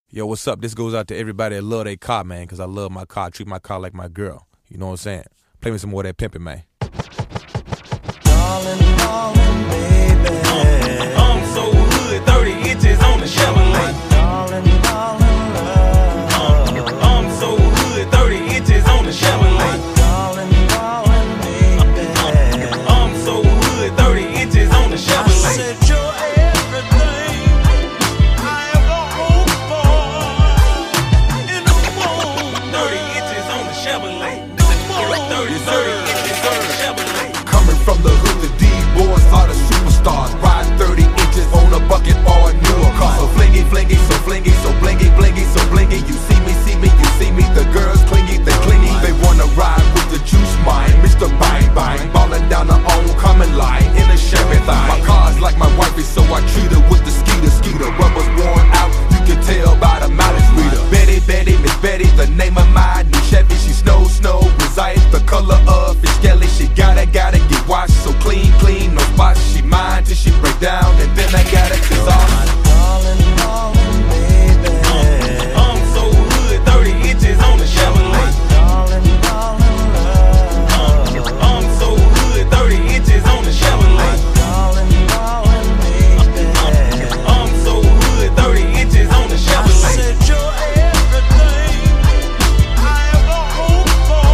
Yo, what's up? This goes out to everybody that love their car, man, because I love my car. I treat my car like my girl. You know what I'm saying? Play me some more of that pimpin', man. Darling, darling, baby. I'm so hood, 30 inches on the Chevrolet. Darling, darling, love. I'm so hood, 30 inches on the Chevrolet. Darling, darling, baby. I'm so hood, 30 inches on the Chevrolet. I said you're everything I ever hoped for in the world. 30 inches on the Chevrolet. 30 inches on the Chevrolet. Coming from the hood, the D-boys are the superstars. Ride 30 inches on a bucket or a newer car. So flingy, flingy, so flingy, so blingy, blingy, so blingy. You see me, you see me. The girls clingy, they clingy. They wanna ride with the juice mine. Mr. Bang Bang, ballin' down the oncoming line in a Chevy thing. My car's like my wifey, so I treat her with the skeeter. Rubber's worn out, you can tell by the mileage reader. Betty, Miss Betty, the name of my new Chevy. She snow, resides the color of fish jelly. She gotta get washed, so clean, no spots. She mine till she break down, and then I gotta dissolve. Darling, darling, baby. I'm so hood, 30 inches on the Chevrolet. Darling, darling, love. I'm so hood, 30 inches on the Chevrolet. Darling, darling, baby. I'm so hood, 30 inches on the I Chevrolet. said you're everything I ever hoped for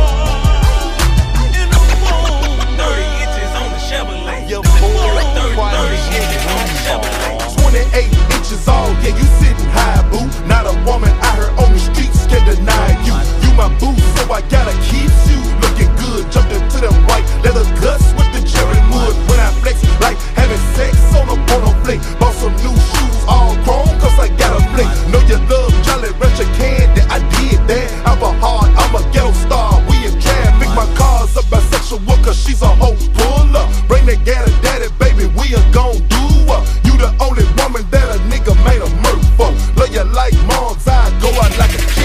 in the world. 30 inches on the Chevrolet. Your 30 inches on the Chevrolet. 28 inches all, yeah, you sitting high, boo. Not a woman out here on the streets can deny you. You my boo, so I gotta keep you looking good. Jumped into them white leather guts with the cherry wood. When I flex, like having sex on a porno flick. Bought some new shoes, all chrome, cause I got a flick. Know you love Jolly Rancher candy, I did that. I'm a hard, I'm a ghetto star. We in traffic, my car's a bisexual, cause she's a hoe. Pull up, bring that gal daddy, baby, we are gon' do up. You the only woman that a nigga made a murk for. Love you like moms, I go out like a kid.